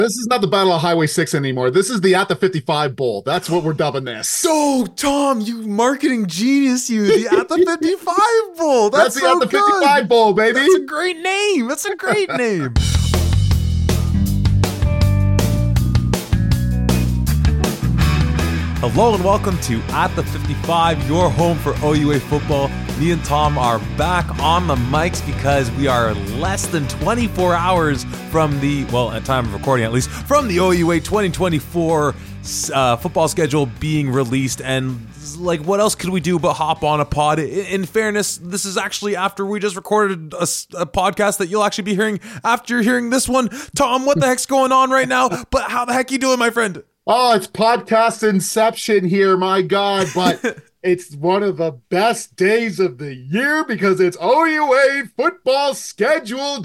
This is not the Battle of Highway 6 anymore. This is the At the 55 Bowl. That's what we're dubbing this. So, Tom, you marketing genius, you. The At the 55 Bowl. That's the so At the good. 55 Bowl, baby. That's a great name. That's a great name. Hello and welcome to At the 55, your home for OUA football. Me and Tom are back on the mics because we are less than 24 hours from the, well, at time of recording at least, from the OUA 2024 football schedule being released. And like, what else could we do but hop on a pod? In fairness, this is actually after we just recorded a podcast that you'll actually be hearing after you're hearing this one. Tom, what the heck's going on right now? But how the heck you doing, my friend? Oh, it's podcast inception here, my God. But it's one of the best days of the year because it's OUA football schedule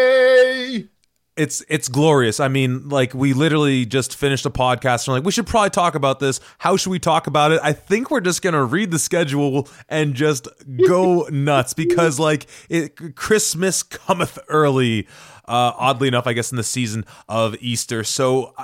day. It's glorious. I mean, like, we literally just finished a podcast and we're like, we should probably talk about this. How should we talk about it? I think we're just going to read the schedule and just go nuts because, like, Christmas cometh early, oddly enough, I guess, in the season of Easter. So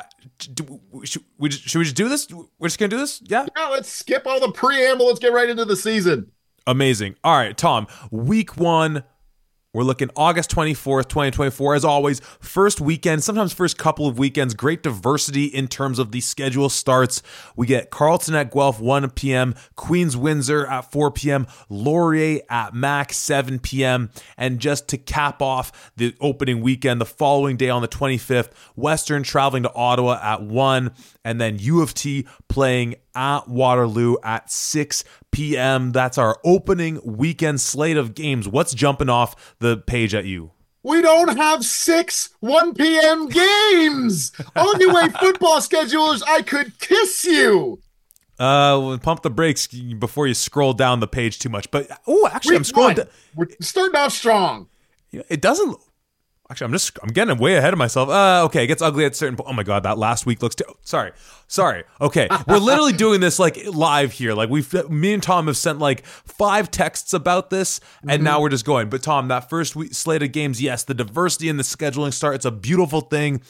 should we just do this? We're just going to do this? Yeah? Yeah, let's skip all the preamble. Let's get right into the season. Amazing. All right, Tom, week one. We're looking August 24th, 2024. As always, first weekend, sometimes first couple of weekends, great diversity in terms of the schedule starts. We get Carleton at Guelph, 1 p.m., Queens Windsor at 4 p.m., Laurier at Mac, 7 p.m., and just to cap off the opening weekend, the following day on the 25th, Western traveling to Ottawa at 1, and then U of T playing at Waterloo at 6 p.m. That's our opening weekend slate of games. What's jumping off the page at you? We don't have 6 1 p.m. games. OUA football schedulers, I could kiss you. We'll pump the brakes before you scroll down the page too much. But actually, I'm scrolling. We're starting off strong. It doesn't. Actually, I'm getting way ahead of myself. Okay, it gets ugly at certain point. Oh my God, that last week looks sorry. Okay, we're literally doing this like live here. Like me and Tom have sent like 5 texts about this, and now we're just going. But Tom, that first week slate of games, yes, the diversity in the scheduling start, it's a beautiful thing.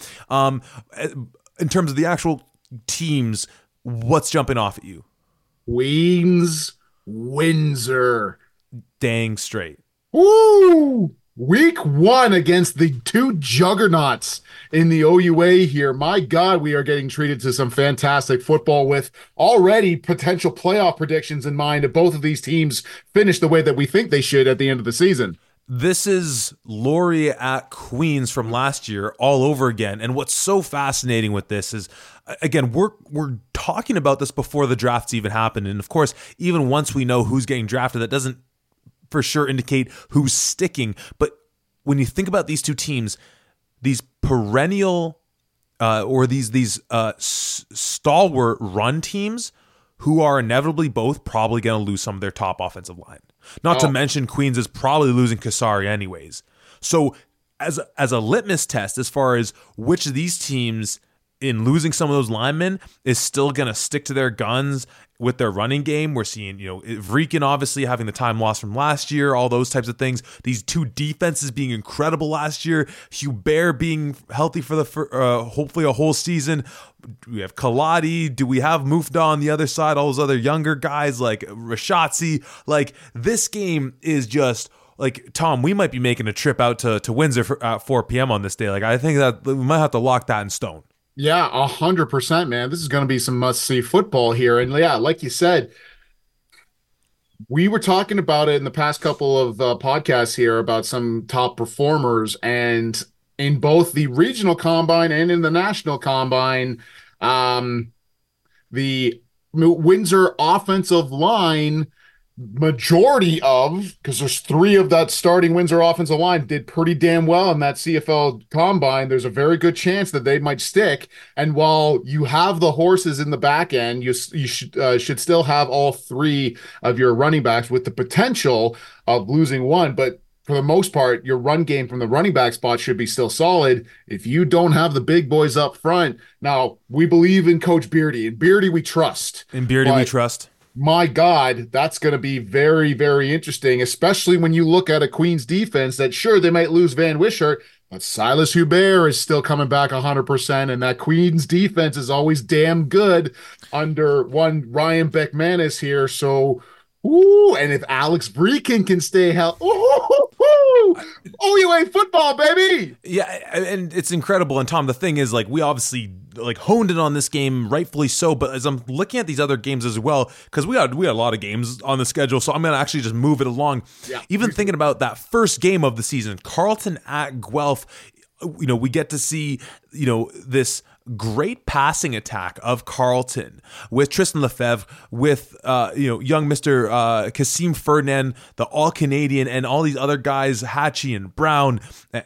In terms of the actual teams, what's jumping off at you? Queens Windsor. Dang straight. Woo! Week 1 against the 2 juggernauts in the OUA here. My God, we are getting treated to some fantastic football with already potential playoff predictions in mind if both of these teams finish the way that we think they should at the end of the season. This is Laurier at Queens from last year all over again. And what's so fascinating with this is, again, we're talking about this before the drafts even happened. And of course, even once we know who's getting drafted, that doesn't for sure indicate who's sticking. But when you think about these two teams, these perennial or these stalwart run teams who are inevitably both probably going to lose some of their top offensive line. Not to mention Queens is probably losing Kasari anyways. So as a litmus test as far as which of these teams in losing some of those linemen is still going to stick to their guns with their running game. We're seeing, Vreeken obviously having the time lost from last year, all those types of things. These 2 defenses being incredible last year. Hubert being healthy for the hopefully a whole season. We have Kaladi. Do we have Mufda on the other side? All those other younger guys like Rashatzi. Like, this game is just like, Tom, we might be making a trip out to Windsor at 4 p.m. on this day. Like, I think that we might have to lock that in stone. Yeah, 100%, man. This is going to be some must-see football here. And yeah, like you said, we were talking about it in the past couple of podcasts here about some top performers. And in both the regional combine and in the national combine, the Windsor offensive line, majority of, because there's 3 of that starting Windsor offensive line did pretty damn well in that CFL combine. There's a very good chance that they might stick. And while you have the horses in the back end, you should still have all 3 of your running backs with the potential of losing one. But for the most part, your run game from the running back spot should be still solid if you don't have the big boys up front. Now, we believe in Coach Beardy. In Beardy, we trust. In Beardy, we trust. My God, that's going to be very, very interesting, especially when you look at a Queens defense that, sure, they might lose Van Wishart, But Silas Hubert is still coming back 100%, and that Queens defense is always damn good under one Ryan Beckmanis here. So, ooh, and if Alex Breeken can stay healthy, OUA football, baby. Yeah, and it's incredible. And Tom, the thing is, like, we obviously like honed in on this game, rightfully so. But as I'm looking at these other games as well, because we had a lot of games on the schedule, so I'm gonna actually just move it along. Yeah. Even thinking about that first game of the season, Carleton at Guelph. You know, we get to see, you know, this great passing attack of Carleton with Tristan Lefebvre, with young Mr. Kasim Ferdinand, the All-Canadian, and all these other guys, Hatchie and Brown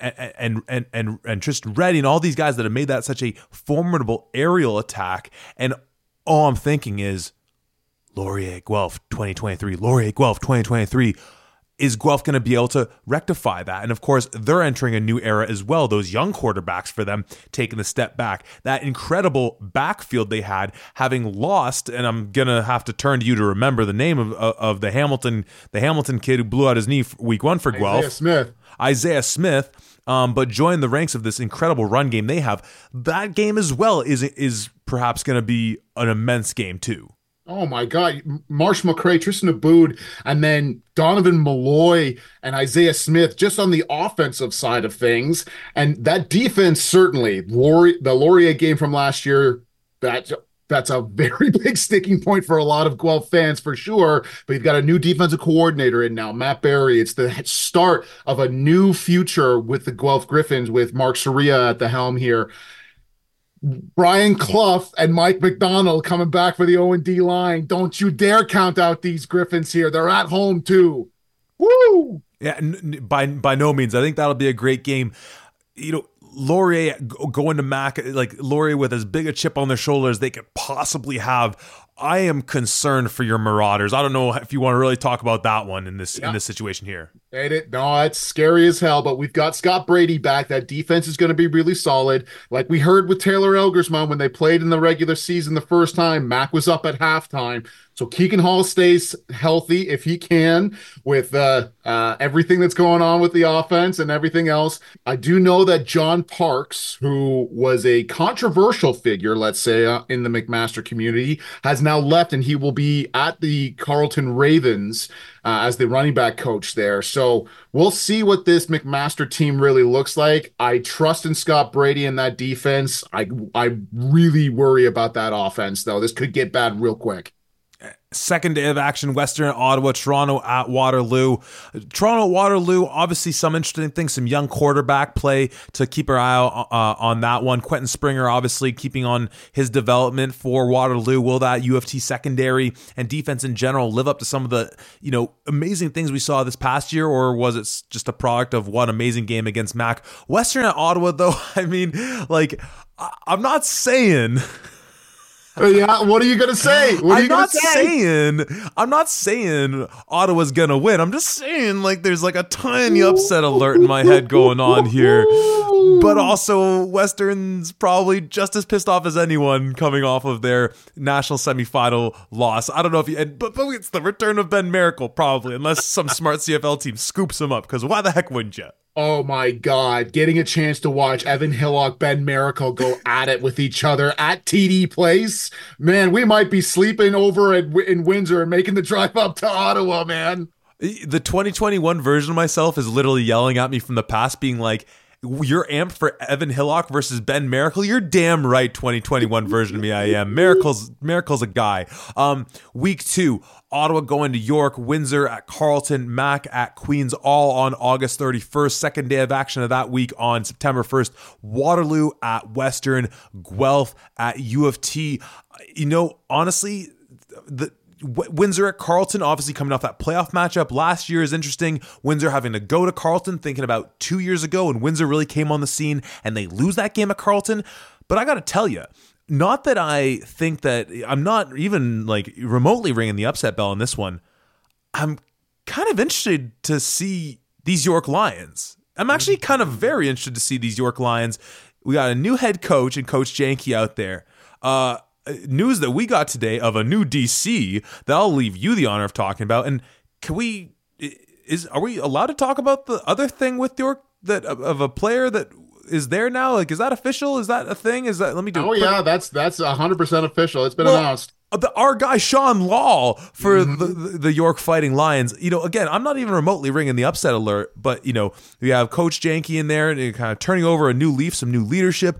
and Tristan Reddy, and all these guys that have made that such a formidable aerial attack. And all I'm thinking is Laurier Guelph 2023, Laurier Guelph 2023. Is Guelph going to be able to rectify that? And of course, they're entering a new era as well. Those young quarterbacks for them taking the step back. That incredible backfield they had, having lost, and I'm going to have to turn to you to remember the name of the Hamilton kid who blew out his knee week 1 for Guelph. Isaiah Smith. But joined the ranks of this incredible run game they have. That game as well is perhaps going to be an immense game too. Oh my God, Marsh McCray, Tristan Aboud, and then Donovan Malloy and Isaiah Smith just on the offensive side of things. And that defense, certainly, the Laurier game from last year, that's a very big sticking point for a lot of Guelph fans for sure. But you've got a new defensive coordinator in now, Matt Barry. It's the start of a new future with the Guelph Griffins with Mark Soria at the helm here. Brian Clough and Mike McDonald coming back for the O&D line. Don't you dare count out these Griffins here. They're at home too. Woo! Yeah, by no means. I think that'll be a great game. You know, Laurier going to Mac, like Laurier with as big a chip on their shoulder as they could possibly have. I am concerned for your Marauders. I don't know if you want to really talk about that one in this situation here. No, it's scary as hell, but we've got Scott Brady back. That defense is going to be really solid. Like we heard with Taylor Elgersman when they played in the regular season the first time, Mac was up at halftime. So Keegan Hall stays healthy if he can with everything that's going on with the offense and everything else. I do know that John Parks, who was a controversial figure, let's say, in the McMaster community, has now left, and he will be at the Carleton Ravens as the running back coach there. So we'll see what this McMaster team really looks like. I trust in Scott Brady and that defense. I really worry about that offense, though. This could get bad real quick. Second day of action, Western at Ottawa, Toronto at Waterloo. Toronto at Waterloo, obviously some interesting things, some young quarterback play to keep our eye on that one. Quentin Springer obviously keeping on his development for Waterloo. Will that U of T secondary and defense in general live up to some of the amazing things we saw this past year, or was it just a product of one amazing game against Mac? Western at Ottawa, though, I mean, like, I'm not saying... Yeah, what are you gonna say? I'm not saying Ottawa's gonna win. I'm just saying, like, there's like a tiny upset alert in my head going on here. But also, Western's probably just as pissed off as anyone coming off of their national semifinal loss. I don't know if but it's the return of Ben Miracle, probably, unless some smart CFL team scoops him up. Because why the heck wouldn't you? Oh my God, getting a chance to watch Evan Hillock, Ben Miracle go at it with each other at TD Place. Man, we might be sleeping over in Windsor and making the drive up to Ottawa, man. The 2021 version of myself is literally yelling at me from the past, being like, you're amped for Evan Hillock versus Ben Miracle? You're damn right, 2021 version of me I am. Miracle's a guy. Week 2, Ottawa going to York, Windsor at Carleton, Mac at Queens, all on August 31st. Second day of action of that week on September 1st. Waterloo at Western, Guelph at U of T. Honestly, Windsor at Carleton, obviously coming off that playoff matchup last year, is interesting. Windsor having to go to Carleton, thinking about 2 years ago when Windsor really came on the scene, and they lose that game at Carleton. But I got to tell you, not that I think that I'm not even like remotely ringing the upset bell on this one. I'm kind of interested to see these York Lions. I'm actually kind of very interested to see these York Lions. We got a new head coach and Coach Janke out there. News that we got today of a new DC that I'll leave you the honor of talking about. And are we allowed to talk about the other thing with York that of a player that is there now? Like, is that official? Is that a thing? Is that, let me do. Oh yeah, that's 100% official. It's been announced. Our guy Sean Law for the York Fighting Lions. Again, I'm not even remotely ringing the upset alert, but we have Coach Janke in there and kind of turning over a new leaf, some new leadership,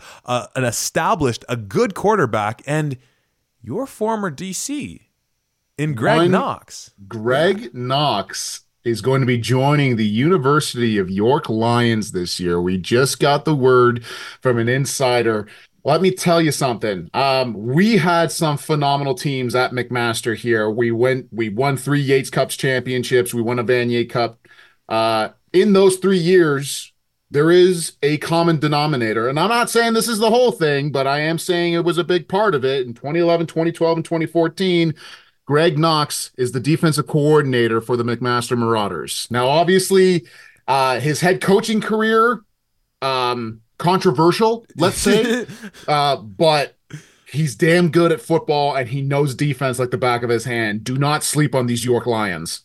a good quarterback, and your former DC in Greg Knox. Greg Knox is going to be joining the University of York Lions this year. We just got the word from an insider. Let me tell you something. We had some phenomenal teams at McMaster here. We won 3 Yates Cups championships. We won a Vanier Cup. In those 3 years, there is a common denominator. And I'm not saying this is the whole thing, but I am saying it was a big part of it. In 2011, 2012, and 2014, Greg Knox is the defensive coordinator for the McMaster Marauders. Now, obviously, his head coaching career, controversial, let's say, but he's damn good at football and he knows defense like the back of his hand. Do not sleep on these York Lions.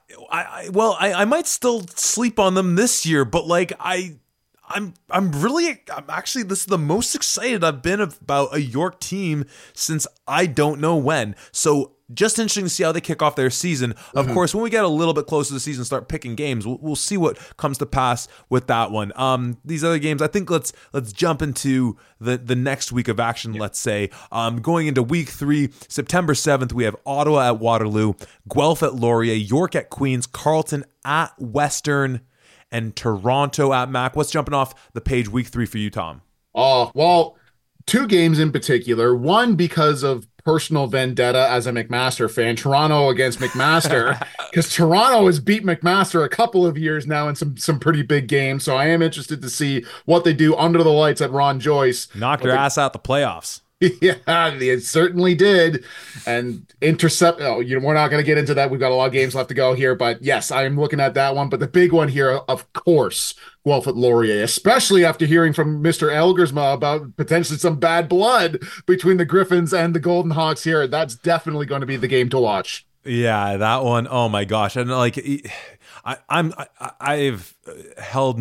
I might still sleep on them this year, but I'm actually, this is the most excited I've been about a York team since I don't know when. So just interesting to see how they kick off their season. Of course, when we get a little bit closer to the season, start picking games, we'll see what comes to pass with that one. These other games, I think let's jump into the next week of action. Let's say going into week 3, September 7th, we have Ottawa at Waterloo, Guelph at Laurier, York at Queens, Carleton at Western, and Toronto at Mac. What's jumping off the page week 3 for you, Tom? Oh, well, 2 games in particular. One because of personal vendetta as a McMaster fan, Toronto against McMaster, because Toronto has beat McMaster a couple of years now in some pretty big games. So I am interested to see what they do under the lights at Ron Joyce. Knocked their ass out the playoffs. Yeah, it certainly did. And intercept. Oh, we're not going to get into that. We've got a lot of games left to go here. But yes, I am looking at that one. But the big one here, of course, Guelph at Laurier, especially after hearing from Mr. Elgersma about potentially some bad blood between the Griffins and the Golden Hawks here. That's definitely going to be the game to watch. Yeah, that one. Oh my gosh. And I've held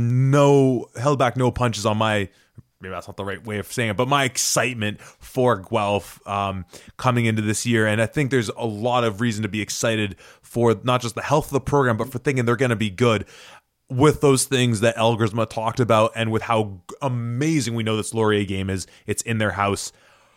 back no punches on my, maybe that's not the right way of saying it, but my excitement for Guelph coming into this year. And I think there's a lot of reason to be excited for not just the health of the program, but for thinking they're going to be good with those things that Elgersma talked about and with how amazing we know this Laurier game is. It's in their house.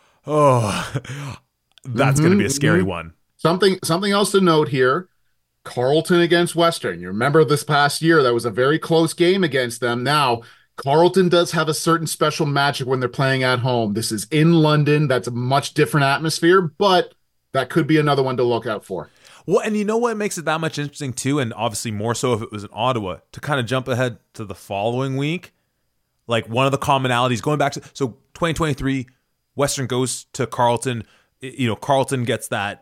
Oh, that's going to be a scary one. Something else to note here. Carleton against Western. You remember this past year, that was a very close game against them. Now, Carleton does have a certain special magic when they're playing at home. This is in London. That's a much different atmosphere, but that could be another one to look out for. Well, and you know what makes it that much interesting too, and obviously more so if it was in Ottawa, to kind of jump ahead to the following week, like one of the commonalities going back to, so 2023, Western goes to Carleton. Carleton gets that,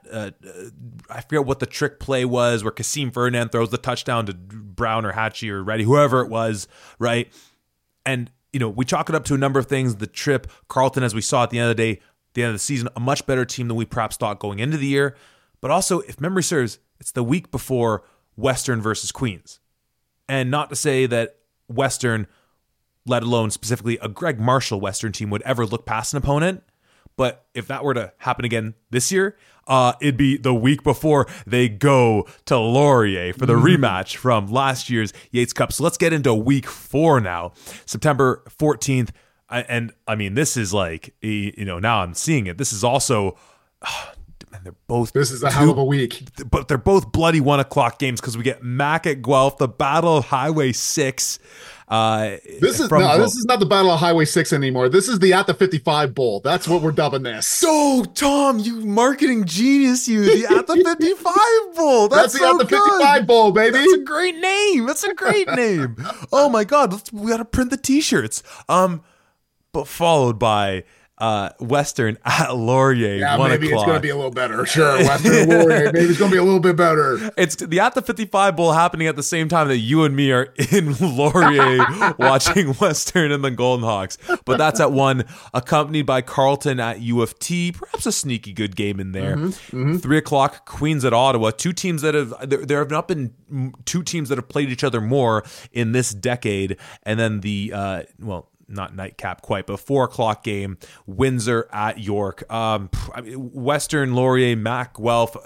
I forget what the trick play was, where Kasim Ferdinand throws the touchdown to Brown or Hatchie or Reddy, whoever it was, right? And, we chalk it up to a number of things. The trip, Carleton, as we saw at the end of the day, the end of the season, a much better team than we perhaps thought going into the year. But also, if memory serves, it's the week before Western versus Queens. And not to say that Western, let alone specifically a Greg Marshall Western team, would ever look past an opponent. But if that were to happen again this year, it'd be the week before they go to Laurier for the rematch from last year's Yates Cup. So let's get into week 4 now, September 14th. And I mean, this is like, now I'm seeing it. This is also, they're both. This is a hell of a week. But they're both bloody 1 o'clock games because we get Mac at Guelph, the Battle of Highway 6. This is not the Battle of Highway 6 anymore. This is the At the 55 Bowl. That's what we're dubbing this. So, Tom, you marketing genius, you. The At the 55 Bowl. That's the so At the good. 55 Bowl, baby. That's a great name. That's a great name. Oh my God, we got to print the T-shirts. But followed by Western at Laurier, Yeah, 1 maybe o'clock. it's going to be a little better. Sure, Western Laurier, maybe it's going to be a little bit better. It's the At the 55 Bowl happening at the same time that you and me are in Laurier watching Western and the Golden Hawks. But that's at 1, accompanied by Carleton at U of T. Perhaps a sneaky good game in there. 3 o'clock, Queens at Ottawa. Two teams that there have not been two teams that have played each other more in this decade. And then the, not nightcap quite, but 4 o'clock game, Windsor at York. Western, Laurier, Mac Guelph.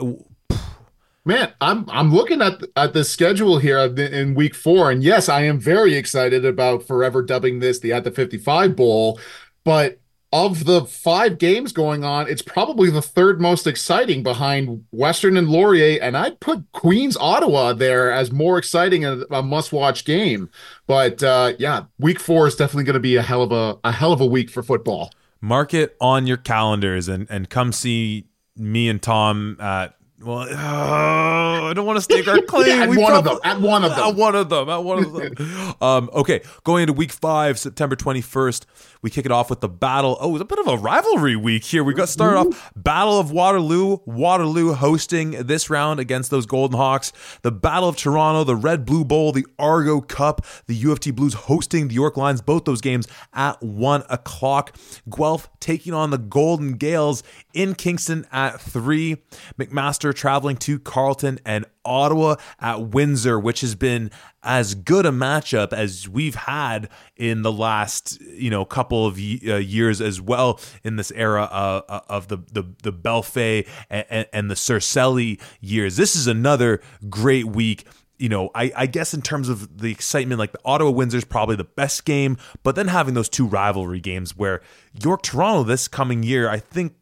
Man, I'm looking at the schedule here in week 4, and yes, I am very excited about forever dubbing this the At the 55 Bowl, but of the 5 games going on, it's probably the third most exciting behind Western and Laurier, and I'd put Queens Ottawa there as more exciting and a must-watch game. But yeah, week 4 is definitely going to be a hell of a week for football. Mark it on your calendars and come see me and Tom at. Well, I don't want to stake our claim. Yeah, at one of them. Okay, going into week 5, September 21st, we kick it off with the battle. Oh, it's a bit of a rivalry week here. We got started off Battle of Waterloo. Waterloo hosting this round against those Golden Hawks. The Battle of Toronto, the Red Blue Bowl, the Argo Cup, the U of T Blues hosting the York Lions. Both those games at 1 o'clock. Guelph taking on the Golden Gales in Kingston at 3. McMaster traveling to Carleton, and Ottawa at Windsor, which has been as good a matchup as we've had in the last couple of years as well in this era of the Belfay and the Cercelli years. This is another great week. I guess in terms of the excitement, like the Ottawa-Windsor is probably the best game, but then having those 2 rivalry games where York-Toronto this coming year, I think,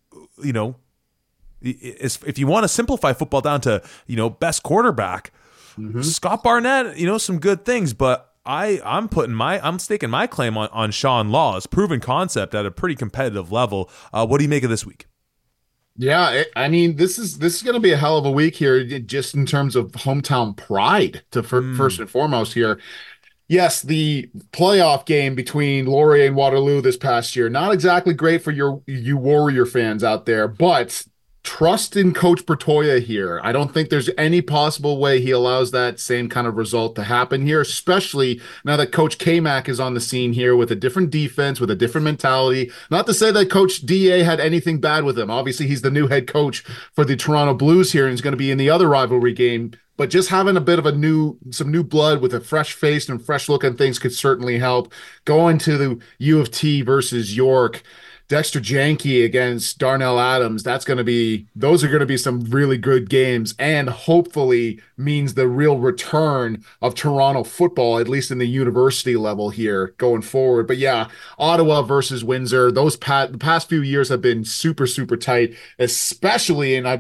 if you want to simplify football down to, best quarterback, Scott Barnett, some good things, but I'm staking my claim on Sean Law's proven concept at a pretty competitive level. What do you make of this week? Yeah, this is going to be a hell of a week here, just in terms of hometown pride first and foremost here. Yes, the playoff game between Laurier and Waterloo this past year, not exactly great for you Warrior fans out there, but trust in Coach Bertoya here. I don't think there's any possible way he allows that same kind of result to happen here, especially now that Coach K-Mac is on the scene here with a different defense, with a different mentality. Not to say that Coach DA had anything bad with him. Obviously, he's the new head coach for the Toronto Blues here and is going to be in the other rivalry game. But just having a bit of some new blood with a fresh face and fresh look on things could certainly help. Going to the U of T versus York, Dexter Janke against Darnell Adams, those are going to be some really good games, and hopefully means the real return of Toronto football, at least in the university level here going forward. But yeah, Ottawa versus Windsor, the past few years have been super, super tight, especially in,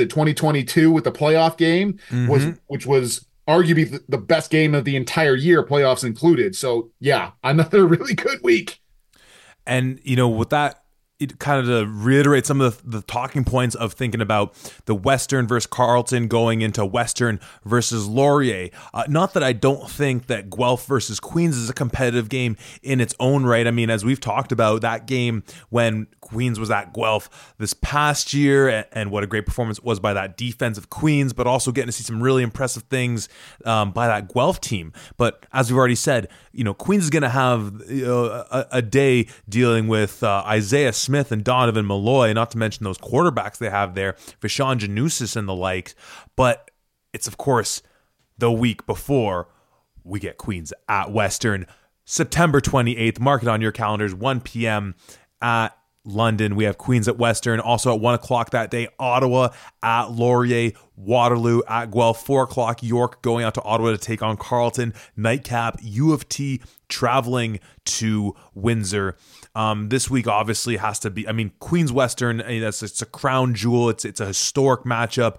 2022 with the playoff game, which was arguably the best game of the entire year, playoffs included. So yeah, another really good week. And, with that, it kind of to reiterate some of the talking points of thinking about the Western versus Carleton going into Western versus Laurier. Not that I don't think that Guelph versus Queens is a competitive game in its own right. I mean, as we've talked about, that game when Queens was at Guelph this past year, and what a great performance it was by that defense of Queens, but also getting to see some really impressive things by that Guelph team. But as we've already said, Queens is going to have a day dealing with Isaiah Smith and Donovan Malloy, not to mention those quarterbacks they have there, Vishawn Janusis and the like. But it's, of course, the week before we get Queens at Western. September 28th, mark it on your calendars, 1 p.m. at London. We have Queens at Western. Also at 1 o'clock that day, Ottawa at Laurier, Waterloo at Guelph, 4 o'clock, York going out to Ottawa to take on Carleton. Nightcap, U of T traveling to Windsor. This week obviously has to be, Queens Western, it's a crown jewel. It's a historic matchup.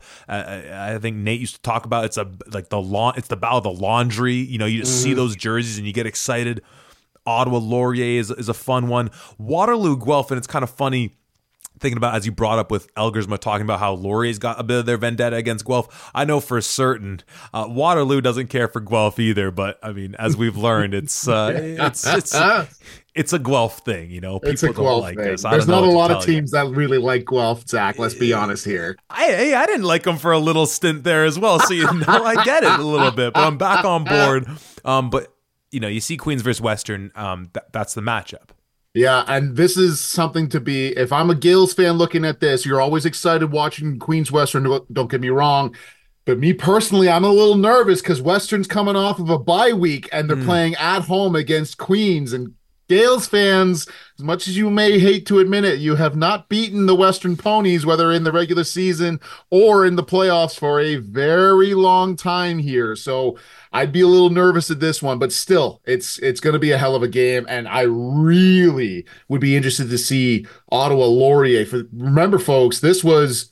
I think Nate used to talk about it's the battle of the laundry. You just see those jerseys and you get excited. Ottawa Laurier is a fun one. Waterloo Guelph, and it's kind of funny thinking about, as you brought up with Elgersma talking about how Laurier's got a bit of their vendetta against Guelph. I know for certain Waterloo doesn't care for Guelph either, but as we've learned, it's it's a Guelph thing, It's a People don't Guelph like thing. this. I There's don't know not a what to lot of tell you. teams that really like Guelph, Zach. Let's be honest here. I didn't like them for a little stint there as well, so I get it a little bit, but I'm back on board. But you see Queens versus Western. That's the matchup. Yeah, and this is something to be, if I'm a Gales fan looking at this, you're always excited watching Queens Western, don't get me wrong. But me personally, I'm a little nervous because Western's coming off of a bye week and they're playing at home against Queens. And Gales fans, as much as you may hate to admit it, you have not beaten the Western Ponies, whether in the regular season or in the playoffs, for a very long time here. So I'd be a little nervous at this one, but still, it's going to be a hell of a game, and I really would be interested to see Ottawa Laurier. Remember, folks, this was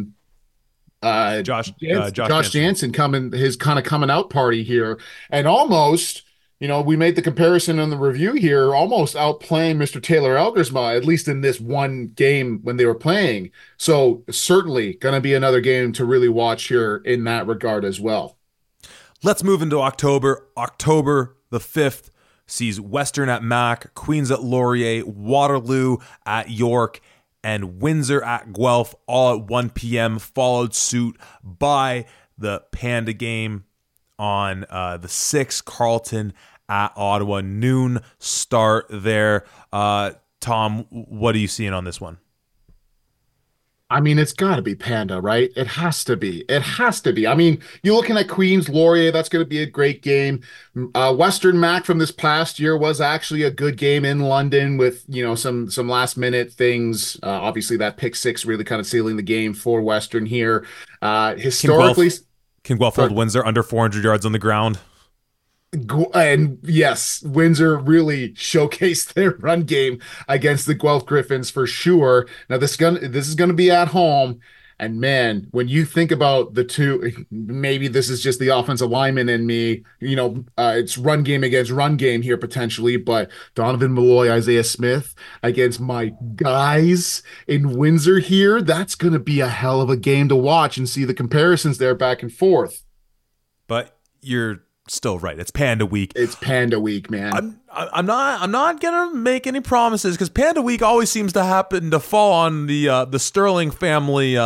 Josh Jansen coming out party here, and almost. We made the comparison in the review here, almost outplaying Mr. Taylor Elgersma, at least in this one game when they were playing. So certainly going to be another game to really watch here in that regard as well. Let's move into October. October the 5th sees Western at Mac, Queens at Laurier, Waterloo at York, and Windsor at Guelph, all at 1 p.m., followed suit by the Panda game on the 6th, Carleton at Ottawa, noon start there. Tom, what are you seeing on this one? I mean, it's got to be Panda, right? It has to be. It has to be. I mean, you're looking at Queens Laurier. That's going to be a great game. Western Mac from this past year was actually a good game in London with, some last minute things. Obviously, that pick six really kind of sealing the game for Western here. Historically, can Guelph hold Windsor under 400 yards on the ground? And yes, Windsor really showcased their run game against the Guelph Griffins for sure. Now this is gonna be at home, and man, when you think about the two, maybe this is just the offensive lineman in me. It's run game against run game here potentially, but Donovan Malloy, Isaiah Smith against my guys in Windsor here, that's gonna be a hell of a game to watch and see the comparisons there back and forth. But you're still right. It's Panda Week. It's Panda Week, man. I'm not gonna make any promises because Panda Week always seems to happen to fall on the Sterling family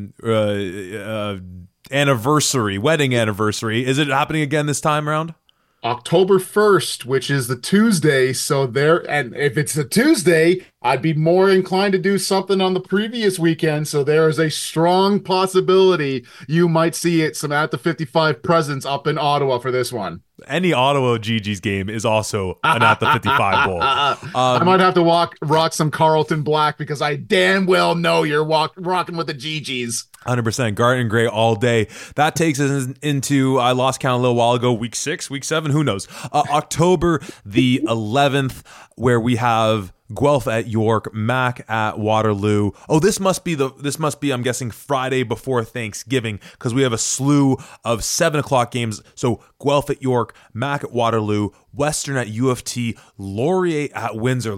anniversary, wedding anniversary. Is it happening again this time around? October 1st, which is the Tuesday. And if it's a Tuesday, I'd be more inclined to do something on the previous weekend. So there is a strong possibility you might see some at the 55 presence up in Ottawa for this one. Any Ottawa GG's game is also an at the 55 bowl. I might have to rock some Carleton black because I damn well know you're rocking with the GG's. 100% Garden Gray all day. That takes us into, I lost count a little while ago, week 6, week 7, who knows? October the 11th, where we have Guelph at York, Mac at Waterloo. Oh, this must be, I'm guessing, Friday before Thanksgiving, because we have a slew of 7 o'clock games. So Guelph at York, Mac at Waterloo, Western at U of T, Laurier at Windsor.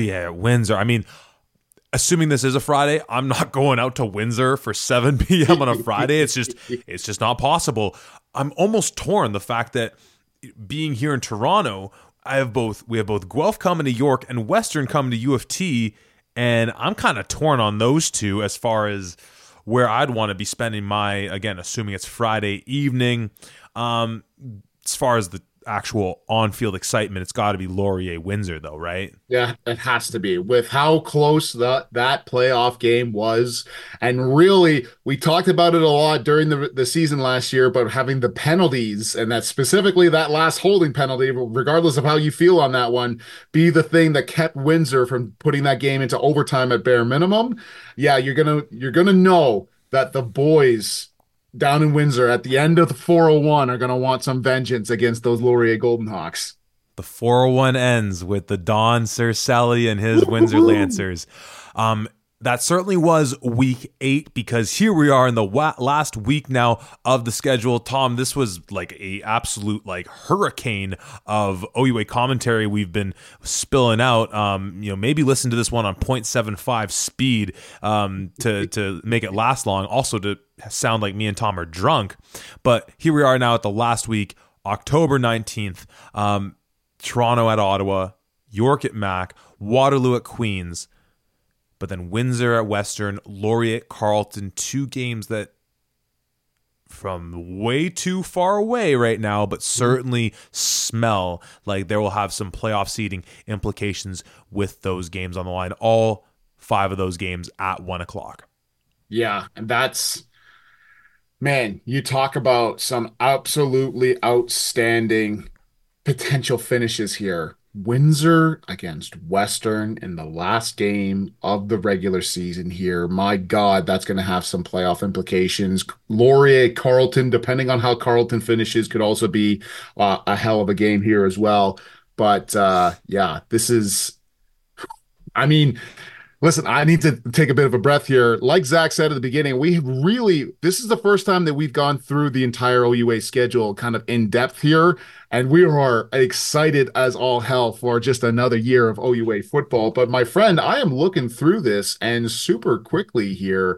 I mean, assuming this is a Friday, I'm not going out to Windsor for 7 p.m. on a Friday. It's just not possible. I'm almost torn. The fact that being here in Toronto, we have both Guelph coming to York and Western coming to U of T, and I'm kind of torn on those two as far as where I'd want to be spending my, again, assuming it's Friday evening. As far as the actual on-field excitement, it's got to be Laurier Windsor though, right? Yeah, it has to be, with how close that playoff game was. And really, we talked about it a lot during the season last year, but having the penalties, and that specifically that last holding penalty, regardless of how you feel on that one, be the thing that kept Windsor from putting that game into overtime at bare minimum. Yeah, you're gonna know that the boys down in Windsor at the end of the 401 are going to want some vengeance against those Laurier Golden Hawks. The 401 ends with the Don Cercelli and his Windsor Lancers. That certainly was week 8, because here we are in the last week now of the schedule. Tom, this was like a absolute hurricane of OUA commentary we've been spilling out. Maybe listen to this one on 0.75 speed to make it last long. Also to sound like me and Tom are drunk. But here we are now at the last week, October 19th. Toronto at Ottawa, York at Mac, Waterloo at Queens, but then Windsor at Western, Laurier at Carleton, 2 games that from way too far away right now, but certainly smell like there will have some playoff seeding implications with those games on the line. All 5 of those games at 1:00. Yeah, and that's, man, you talk about some absolutely outstanding potential finishes here. Windsor against Western in the last game of the regular season here. My God, that's going to have some playoff implications. Laurier, Carleton, depending on how Carleton finishes, could also be a hell of a game here as well. But yeah, this is, I mean, listen, I need to take a bit of a breath here. Like Zach said at the beginning, this is the first time that we've gone through the entire OUA schedule kind of in depth here. And we are excited as all hell for just another year of OUA football. But my friend, I am looking through this and super quickly here.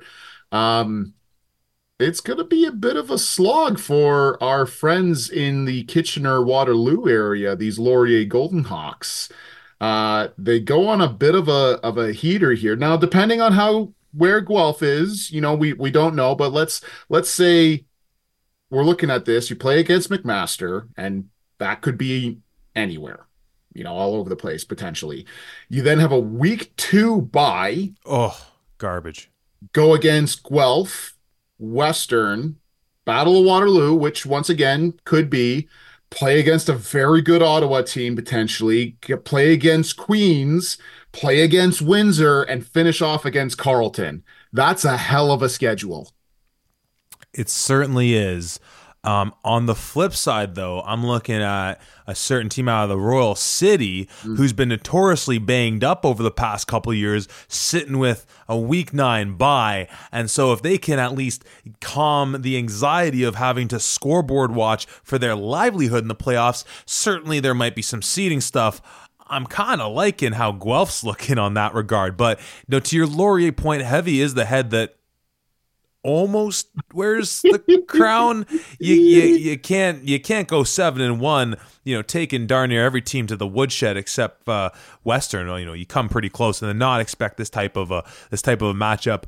It's going to be a bit of a slog for our friends in the Kitchener-Waterloo area, these Laurier Golden Hawks. They go on a bit of a heater here. Now, depending on where Guelph is, we don't know, but let's say we're looking at this. You play against McMaster, and that could be anywhere, all over the place potentially. You then have a week 2 bye. Oh, garbage. Go against Guelph, Western, Battle of Waterloo, which once again could be. Play against a very good Ottawa team, potentially. Play against Queens, play against Windsor, and finish off against Carleton. That's a hell of a schedule. It certainly is. On the flip side, though, I'm looking at a certain team out of the Royal City who's been notoriously banged up over the past couple of years, sitting with a week 9 bye. And so if they can at least calm the anxiety of having to scoreboard watch for their livelihood in the playoffs, certainly there might be some seeding stuff. I'm kind of liking how Guelph's looking on that regard. But to your Laurier point, heavy is the head that almost wears the crown. You can't go 7-1, taking darn near every team to the woodshed except Western. You come pretty close and then not expect this type of a matchup.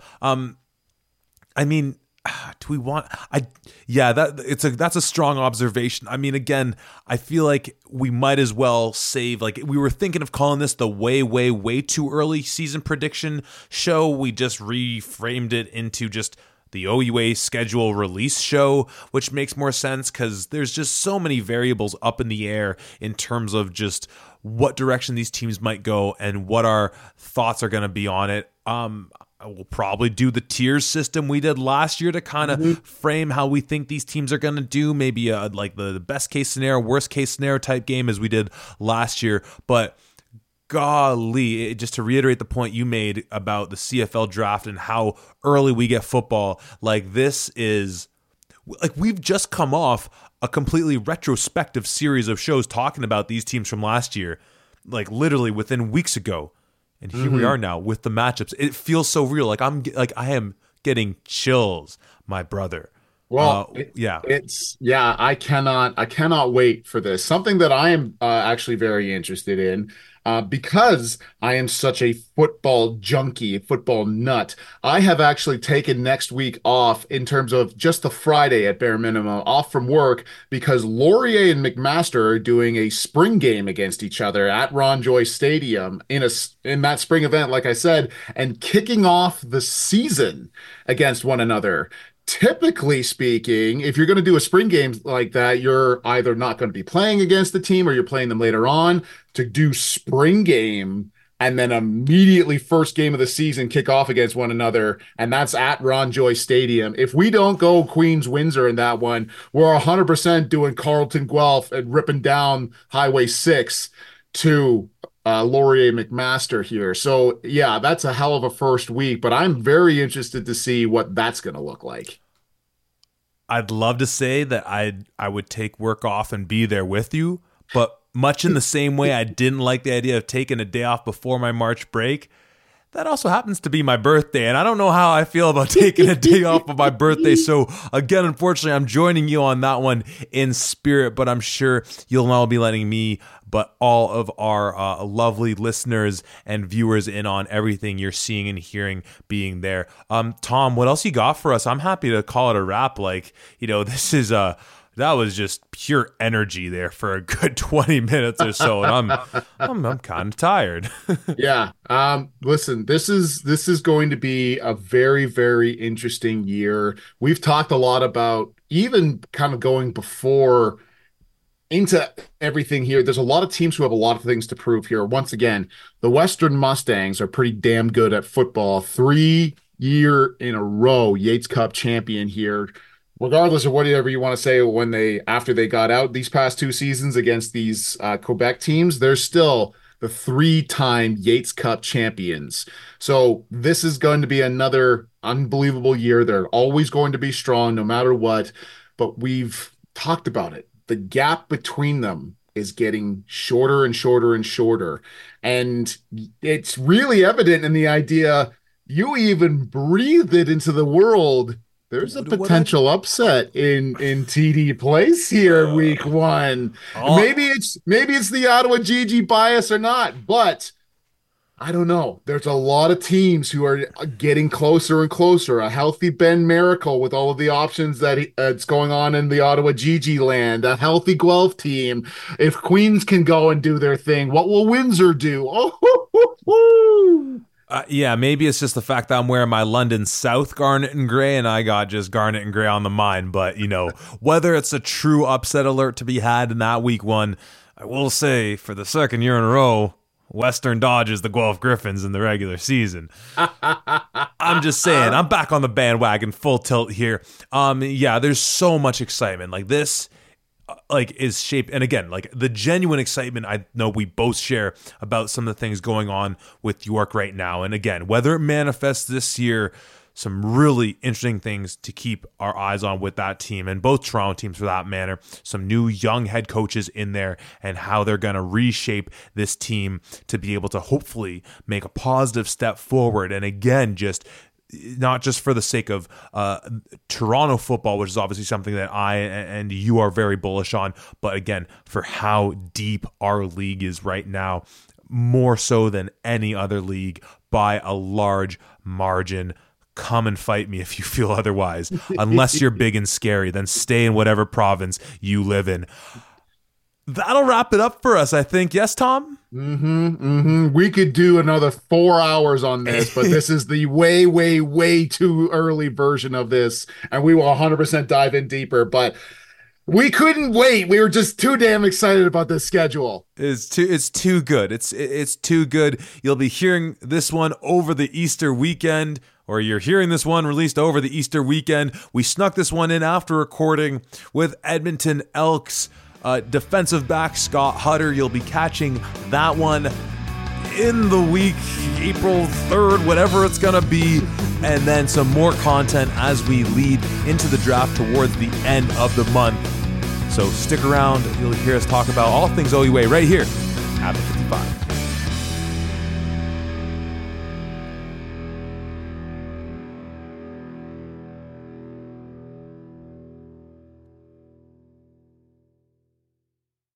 I mean, do we want? That's a strong observation. I mean, again, I feel like we might as well save. Like, we were thinking of calling this the way too early season prediction show. We just reframed it into just the OUA schedule release show, which makes more sense because there's just so many variables up in the air in terms of just what direction these teams might go and what our thoughts are going to be on it. I will probably do the tiers system we did last year to kind of frame how we think these teams are going to do. Maybe like the best case scenario, worst case scenario type game as we did last year. But golly, just to reiterate the point you made about the CFL draft and how early we get football, like this is like we've just come off a completely retrospective series of shows talking about these teams from last year, like literally within weeks ago. And here we are now with the matchups. It feels so real. Like I am getting chills, my brother. Well, I cannot wait for this. Something that I am actually very interested in, because I am such a football junkie, football nut. I have actually taken next week off in terms of just the Friday at bare minimum off from work because Laurier and McMaster are doing a spring game against each other at Ron Joy Stadium in that spring event, like I said, and kicking off the season against one another. Typically speaking, if you're going to do a spring game like that, you're either not going to be playing against the team or you're playing them later on. To do spring game and then immediately first game of the season kick off against one another, and that's at Ron Joy Stadium. If we don't go Queens Windsor in that one, we're 100% doing Carleton Guelph and ripping down Highway 6 to Laurier McMaster here. So yeah, that's a hell of a first week, but I'm very interested to see what that's going to look like. I'd love to say that I would take work off and be there with you, but much in the same way I didn't like the idea of taking a day off before my March break, that also happens to be my birthday, and I don't know how I feel about taking a day off of my birthday. So again, unfortunately, I'm joining you on that one in spirit, but I'm sure you'll now be letting me, but all of our lovely listeners and viewers in on everything you're seeing and hearing being there. Tom, what else you got for us? I'm happy to call it a wrap. Like, this is that was just pure energy there for a good 20 minutes or so, and I'm kind of tired. Yeah. Listen, this is going to be a very, very interesting year. We've talked a lot about even kind of going before into everything here. There's a lot of teams who have a lot of things to prove here. Once again, the Western Mustangs are pretty damn good at football. 3-year in a row, Yates Cup champion here. Regardless of whatever you want to say after they got out these past 2 seasons against these Quebec teams, they're still the 3-time Yates Cup champions. So this is going to be another unbelievable year. They're always going to be strong no matter what, but we've talked about it. The gap between them is getting shorter and shorter and shorter. And it's really evident in the idea, you even breathed it into the world. There's a potential upset in TD Place here, week 1. Maybe it's the Ottawa Gigi bias or not, but I don't know. There's a lot of teams who are getting closer and closer. A healthy Ben Miracle with all of the options that it's going on in the Ottawa Gigi land. A healthy Guelph team. If Queens can go and do their thing, what will Windsor do? Oh, yeah, maybe it's just the fact that I'm wearing my London South garnet and gray, and I got just garnet and gray on the mind. But, whether it's a true upset alert to be had in that week 1, I will say, for the second year in a row, Western dodges the Guelph Griffins in the regular season. I'm just saying, I'm back on the bandwagon, full tilt here. Yeah, there's so much excitement. Like, this is shaped, and again, like the genuine excitement I know we both share about some of the things going on with York right now. And again, whether it manifests this year, some really interesting things to keep our eyes on with that team, and both Toronto teams for that matter. Some new young head coaches in there and how they're going to reshape this team to be able to hopefully make a positive step forward. And again, just not just for the sake of Toronto football, which is obviously something that I and you are very bullish on, but again, for how deep our league is right now, more so than any other league by a large margin. Come and fight me if you feel otherwise. Unless you're big and scary, then stay in whatever province you live in. That'll wrap it up for us, I think. Yes, Tom? We could do another 4 hours on this, but this is the way, way, way too early version of this, and we will 100% dive in deeper, but we couldn't wait. We were just too damn excited about this schedule. It's too good. It's too good. You'll be hearing this one over the Easter weekend, or you're hearing this one released over the Easter weekend. We snuck this one in after recording with Edmonton Elks defensive back Scott Hutter. You'll be catching that one in the week, April 3rd, whatever it's going to be, and then some more content as we lead into the draft towards the end of the month. So stick around. You'll hear us talk about all things OUA right here at the